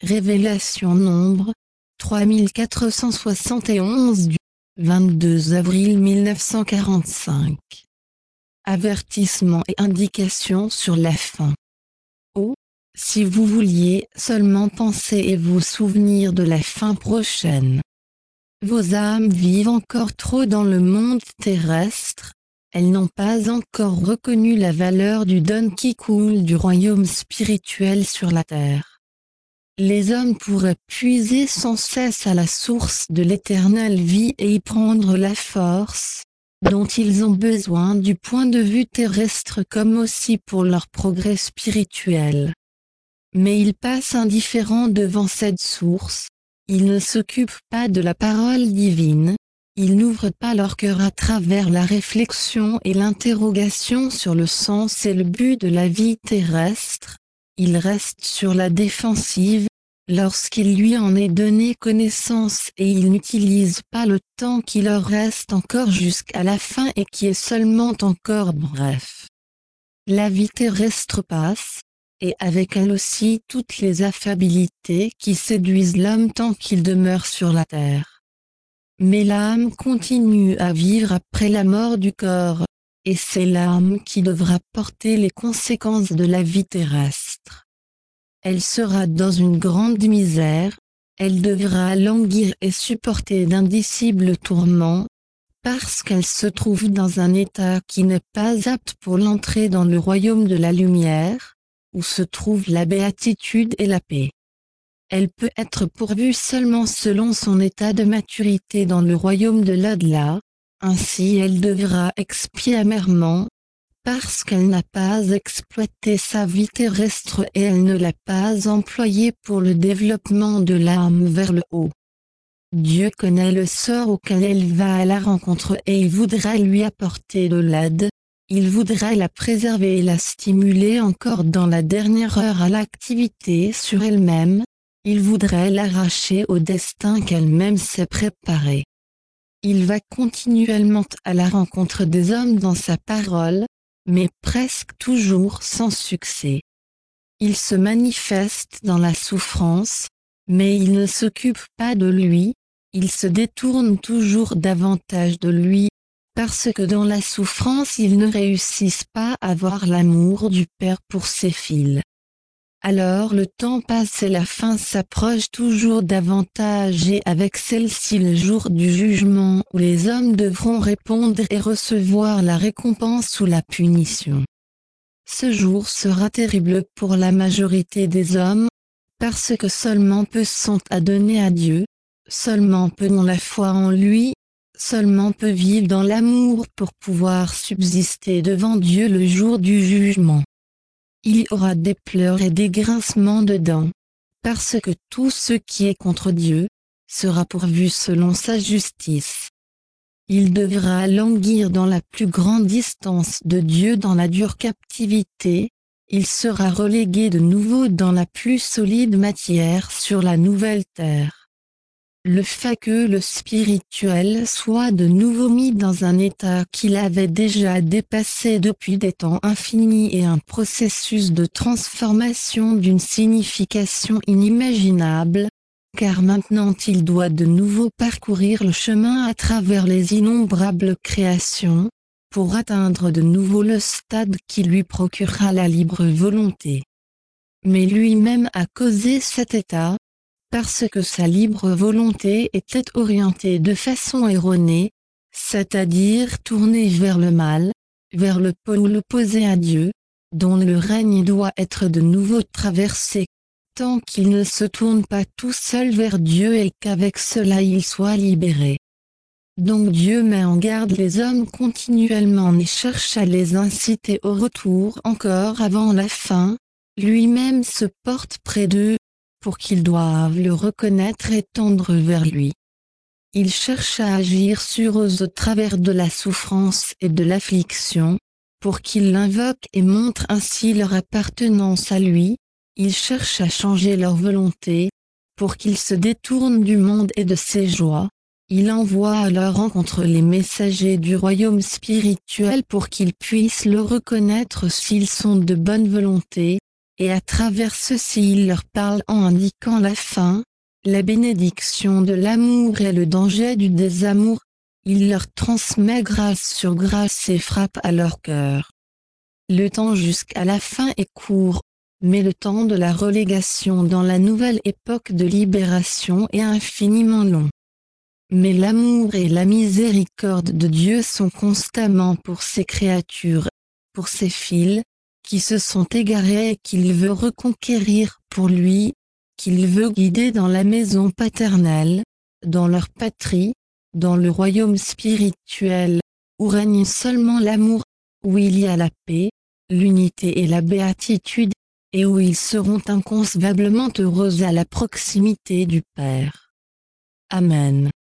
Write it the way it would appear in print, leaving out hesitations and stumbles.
Révélation nombre 3471 du 22 avril 1945. Avertissement et indication sur la fin. Oh, si vous vouliez seulement penser et vous souvenir de la fin prochaine. Vos âmes vivent encore trop dans le monde terrestre, elles n'ont pas encore reconnu la valeur du don qui coule du royaume spirituel sur la terre. Les hommes pourraient puiser sans cesse à la source de l'éternelle vie et y prendre la force dont ils ont besoin du point de vue terrestre comme aussi pour leur progrès spirituel. Mais ils passent indifférents devant cette source, ils ne s'occupent pas de la parole divine, ils n'ouvrent pas leur cœur à travers la réflexion et l'interrogation sur le sens et le but de la vie terrestre, ils restent sur la défensive, lorsqu'il lui en est donné connaissance et ils n'utilisent pas le temps qui leur reste encore jusqu'à la fin et qui est seulement encore bref. La vie terrestre passe, et avec elle aussi toutes les affabilités qui séduisent l'homme tant qu'il demeure sur la terre. Mais l'âme continue à vivre après la mort du corps, et c'est l'âme qui devra porter les conséquences de la vie terrestre. Elle sera dans une grande misère, elle devra languir et supporter d'indicibles tourments, parce qu'elle se trouve dans un état qui n'est pas apte pour l'entrée dans le royaume de la lumière, où se trouvent la béatitude et la paix. Elle peut être pourvue seulement selon son état de maturité dans le royaume de l'au-delà, ainsi elle devra expier amèrement, parce qu'elle n'a pas exploité sa vie terrestre et elle ne l'a pas employée pour le développement de l'âme vers le haut. Dieu connaît le sort auquel elle va à la rencontre et il voudra lui apporter de l'aide, il voudra la préserver et la stimuler encore dans la dernière heure à l'activité sur elle-même, il voudrait l'arracher au destin qu'elle-même s'est préparé. Il va continuellement à la rencontre des hommes dans sa parole, mais presque toujours sans succès. Il se manifeste dans la souffrance, mais il ne s'occupe pas de lui, il se détourne toujours davantage de lui, parce que dans la souffrance ils ne réussissent pas à voir l'amour du Père pour ses fils. Alors le temps passe et la fin s'approche toujours davantage et avec celle-ci le jour du jugement où les hommes devront répondre et recevoir la récompense ou la punition. Ce jour sera terrible pour la majorité des hommes, parce que seulement peu sont adonnés à Dieu, seulement peu ont la foi en lui, seulement peu vivent dans l'amour pour pouvoir subsister devant Dieu le jour du jugement. Il y aura des pleurs et des grincements de dents, parce que tout ce qui est contre Dieu sera pourvu selon sa justice. Il devra languir dans la plus grande distance de Dieu dans la dure captivité, il sera relégué de nouveau dans la plus solide matière sur la nouvelle terre. Le fait que le spirituel soit de nouveau mis dans un état qu'il avait déjà dépassé depuis des temps infinis et un processus de transformation d'une signification inimaginable, car maintenant il doit de nouveau parcourir le chemin à travers les innombrables créations, pour atteindre de nouveau le stade qui lui procurera la libre volonté. Mais lui-même a causé cet état, parce que sa libre volonté était orientée de façon erronée, c'est-à-dire tournée vers le mal, vers le pôle opposé à Dieu, dont le règne doit être de nouveau traversé, tant qu'il ne se tourne pas tout seul vers Dieu et qu'avec cela il soit libéré. Donc Dieu met en garde les hommes continuellement et cherche à les inciter au retour encore avant la fin, lui-même se porte près d'eux, pour qu'ils doivent le reconnaître et tendre vers lui. Il cherche à agir sur eux au travers de la souffrance et de l'affliction, pour qu'ils l'invoquent et montrent ainsi leur appartenance à lui, il cherche à changer leur volonté, pour qu'ils se détournent du monde et de ses joies, il envoie à leur rencontre les messagers du royaume spirituel pour qu'ils puissent le reconnaître s'ils sont de bonne volonté, et à travers ceci il leur parle en indiquant la fin, la bénédiction de l'amour et le danger du désamour. Il leur transmet grâce sur grâce et frappe à leur cœur. Le temps jusqu'à la fin est court, mais le temps de la relégation dans la nouvelle époque de libération est infiniment long. Mais l'amour et la miséricorde de Dieu sont constamment pour ses créatures, pour ses fils, qui se sont égarés et qu'il veut reconquérir pour lui, qu'il veut guider dans la maison paternelle, dans leur patrie, dans le royaume spirituel, où règne seulement l'amour, où il y a la paix, l'unité et la béatitude, et où ils seront inconcevablement heureux à la proximité du Père. Amen.